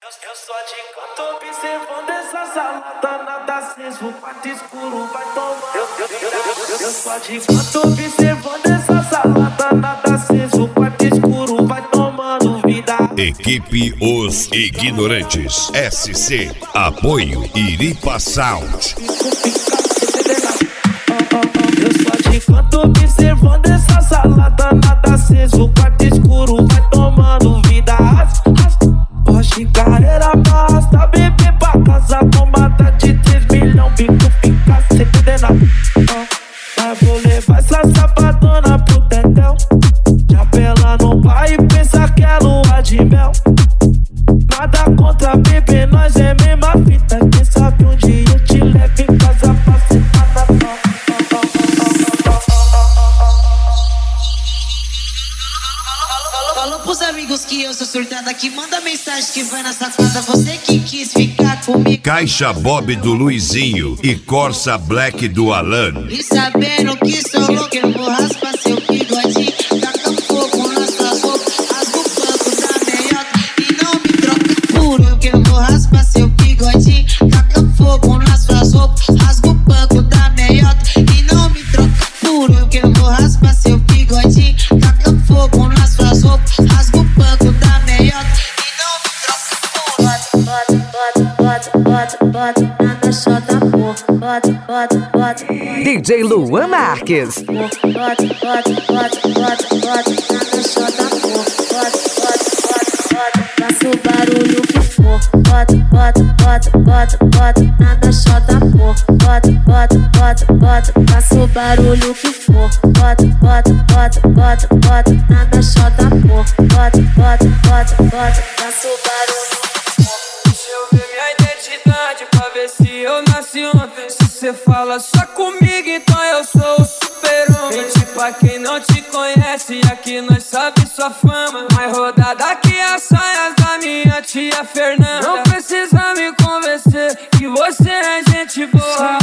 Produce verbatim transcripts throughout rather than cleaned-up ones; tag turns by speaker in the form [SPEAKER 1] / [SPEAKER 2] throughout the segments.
[SPEAKER 1] Eu só te canto observando essa salada, nada aceso, o quarto escuro vai tomar. Eu, eu, eu, eu, eu só te canto observando essa salada, nada aceso, o quarto escuro vai tomando vida.
[SPEAKER 2] Equipe Os Ignorantes, S C, apoio Iripa Sound.
[SPEAKER 1] Eu só te canto observando essa salada, nada aceso, o quarto escuro vai tomando vida. Porsche, carreira, basta beber pra casa, tomada de três milhões, bico fica sem entender nada. Mas vou levar essa safadona pro tetel, já pela no pai e pensa que é lua de mel. Nada contra beber, nós é mesma fita, quem sabe um dia eu te levo em casa pra sentar na tua.
[SPEAKER 3] Falou pros amigos que eu sou surtada, que manda mensagem que vai na sacada. Você que quis ficar comigo.
[SPEAKER 2] Caixa Bob do Luizinho e Corsa Black do Alan.
[SPEAKER 3] E sabendo que sou louco, eu vou raspar seu bigodinho. Taca fogo nas suas roupas, rasga o banco da meiota e não me troca puro, que eu vou raspar seu bigodinho. Taca fogo nas suas roupas, rasga o banco da meiota e não me troca puro, que eu vou raspar seu bigodinho. Taca fogo nas suas roupas, rasga o banco da meiota e não me troca puro. Bota, bota, bota, bota, nada só da porra. Bota, bota, bota,
[SPEAKER 4] D J Luan Marques.
[SPEAKER 3] bota, bota, bota, bota, bota, nada só da porra. Bota, bota, bota, bota, faça o barulho que for. Bota, bota, bota, bota, bota, nada só da porra. Bota, bota, bota, bota, faça o barulho que for. Bota, bota, bota, bota, bota, nada só da porra. Bota, bota, bota, bota, faça o barulho que for.
[SPEAKER 5] Deixa eu ver minha identidade pra ver se eu nasci ontem. Se cê fala só comigo, então eu sou o super-homem. Mente pra quem não te conhece, aqui nós sabe sua fama. Mais rodada que as saias da minha tia Fernanda. Não precisa me convencer que você é gente boa.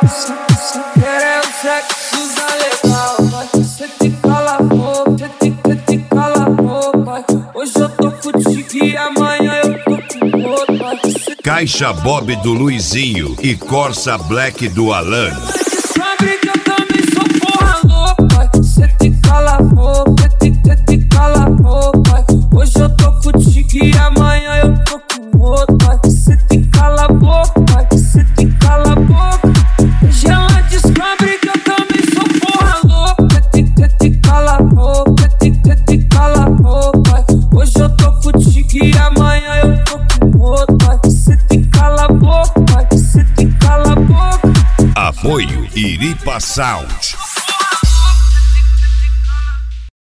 [SPEAKER 5] Quer é o sexo da legal. Cê te cala a boca, cê te, cê te cala a boca. Hoje eu tô contigo e amanhã eu tô com outro.
[SPEAKER 2] Caixa Bob do Luizinho e Corsa Black do Alan.
[SPEAKER 5] Sabe que eu também sou porra louca. Cê te cala a boca, cê te, cê te cala a boca. Hoje eu tô contigo e amanhã eu tô com outro. Cê te cala a boca, cê te cala a boca. Hoje ela descobre que eu também sou porra louca. Cê te, cê te cala a boca, cê te, cê te cala a boca. Hoje eu tô contigo e amanhã eu tô com outro. Cê te cala a boca, cê te cala a boca.
[SPEAKER 2] Apoio Iripa Sound.